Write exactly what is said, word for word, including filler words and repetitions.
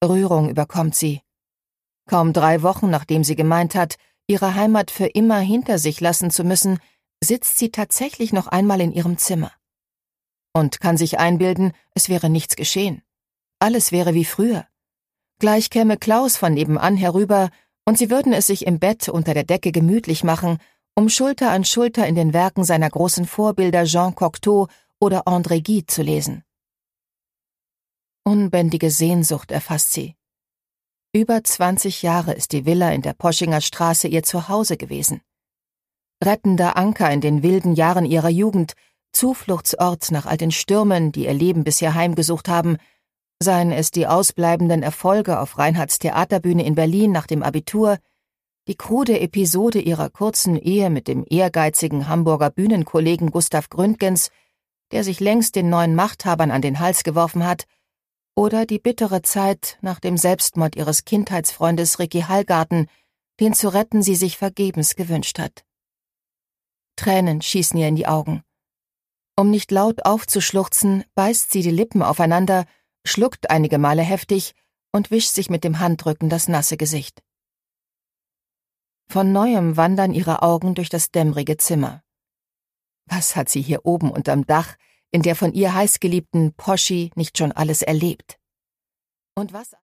Rührung überkommt sie. Kaum drei Wochen, nachdem sie gemeint hat, ihre Heimat für immer hinter sich lassen zu müssen, sitzt sie tatsächlich noch einmal in ihrem Zimmer. Und kann sich einbilden, es wäre nichts geschehen. Alles wäre wie früher. Gleich käme Klaus von nebenan herüber, und sie würden es sich im Bett unter der Decke gemütlich machen, um Schulter an Schulter in den Werken seiner großen Vorbilder Jean Cocteau oder André Gide zu lesen. Unbändige Sehnsucht erfasst sie. Über zwanzig Jahre ist die Villa in der Poschinger Straße ihr Zuhause gewesen. Rettender Anker in den wilden Jahren ihrer Jugend, Zufluchtsort nach all den Stürmen, die ihr Leben bisher heimgesucht haben, seien es die ausbleibenden Erfolge auf Reinhardts Theaterbühne in Berlin nach dem Abitur, die krude Episode ihrer kurzen Ehe mit dem ehrgeizigen Hamburger Bühnenkollegen Gustav Gründgens, der sich längst den neuen Machthabern an den Hals geworfen hat, oder die bittere Zeit nach dem Selbstmord ihres Kindheitsfreundes Ricky Hallgarten, den zu retten sie sich vergebens gewünscht hat. Tränen schießen ihr in die Augen. Um nicht laut aufzuschluchzen, beißt sie die Lippen aufeinander, schluckt einige Male heftig und wischt sich mit dem Handrücken das nasse Gesicht. Von neuem wandern ihre Augen durch das dämmerige Zimmer. Was hat sie hier oben unterm Dach in der von ihr heißgeliebten Poschi nicht schon alles erlebt? Und was